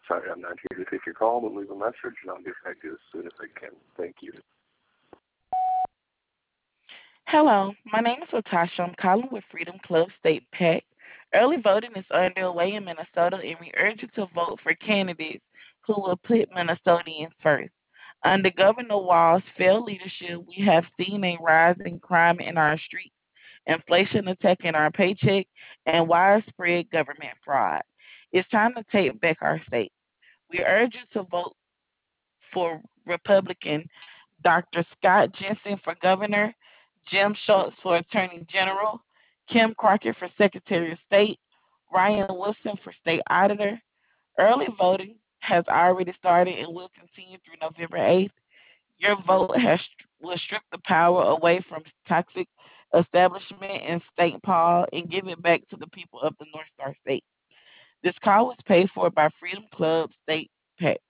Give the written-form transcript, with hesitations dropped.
sorry I'm not here to take your call, but leave a message and I'll get back to you as soon as I can. Thank you. Hello, my name is Latasha. I'm calling with Freedom Club State PAC. Early voting is underway in Minnesota, and we urge you to vote for candidates who will put Minnesotans first. Under Governor Wall's failed leadership, we have seen a rise in crime in our streets, inflation attacking our paycheck, and widespread government fraud. It's time to take back our state. We urge you to vote for Republican Dr. Scott Jensen for governor, Jim Schultz for attorney general, Kim Crockett for secretary of state, Ryan Wilson for state auditor. Early voting has already started and will continue through November 8th. Your vote will strip the power away from toxic establishment in St. Paul and give it back to the people of the North Star State. This call was paid for by Freedom Club State PAC.